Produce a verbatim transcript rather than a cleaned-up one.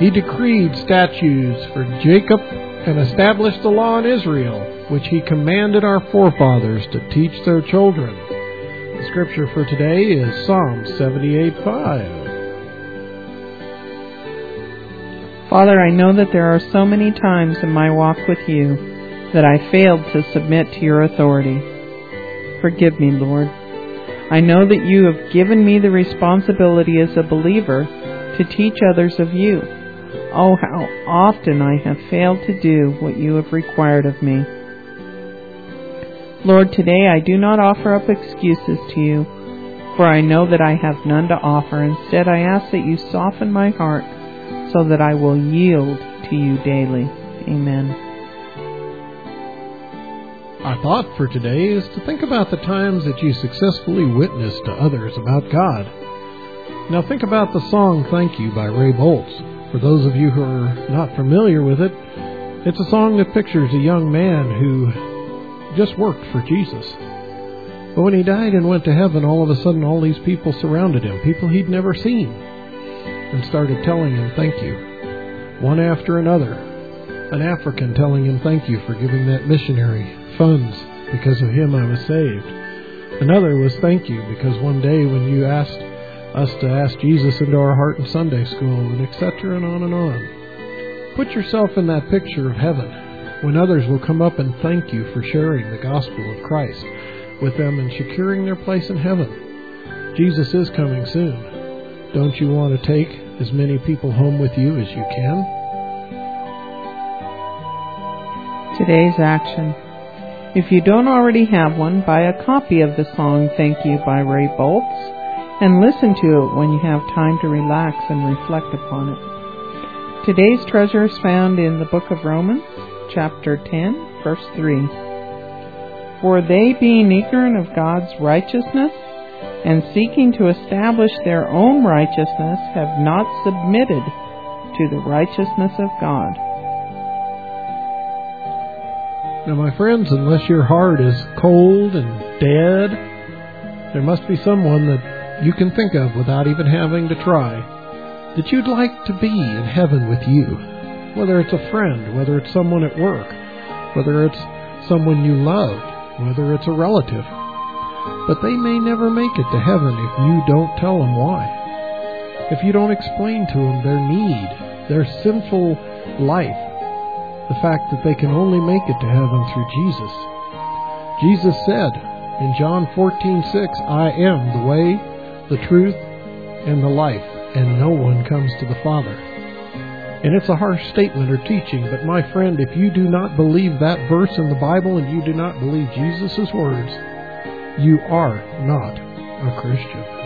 He decreed statutes for Jacob and established the law in Israel, which he commanded our forefathers to teach their children. The scripture for today is Psalm seventy-eight five. Father, I know that there are so many times in my walk with you that I failed to submit to your authority. Forgive me, Lord. I know that you have given me the responsibility as a believer to teach others of you. Oh, how often I have failed to do what you have required of me. Lord, today I do not offer up excuses to you, for I know that I have none to offer. Instead, I ask that you soften my heart so that I will yield to you daily. Amen. Our thought for today is to think about the times that you successfully witnessed to others about God. Now think about the song Thank You by Ray Boltz. For those of you who are not familiar with it, it's a song that pictures a young man who just worked for Jesus. But when he died and went to heaven, all of a sudden all these people surrounded him, people he'd never seen, and started telling him thank you, one after another. An African telling him thank you for giving that missionary funds. Because of him I was saved. Another was thank you because one day when you asked us to ask Jesus into our heart in Sunday school, and et cetera, and on and on. Put yourself in that picture of heaven, when others will come up and thank you for sharing the gospel of Christ with them and securing their place in heaven. Jesus is coming soon. Don't you want to take as many people home with you as you can? Today's action. If you don't already have one, buy a copy of the song Thank You by Ray Boltz and listen to it when you have time to relax and reflect upon it. Today's treasure is found in the book of Romans, chapter ten, verse three. For they, being ignorant of God's righteousness and seeking to establish their own righteousness, have not submitted to the righteousness of God. Now, my friends, unless your heart is cold and dead, there must be someone that you can think of without even having to try, that you'd like to be in heaven with you. Whether it's a friend, whether it's someone at work, whether it's someone you loved, whether it's a relative. But they may never make it to heaven if you don't tell them why. If you don't explain to them their need, their sinful life, the fact that they can only make it to heaven through Jesus. Jesus said in John fourteen six, I am the way, the truth, and the life, and no one comes to the Father. And it's a harsh statement or teaching, but my friend, if you do not believe that verse in the Bible and you do not believe Jesus' words, you are not a Christian.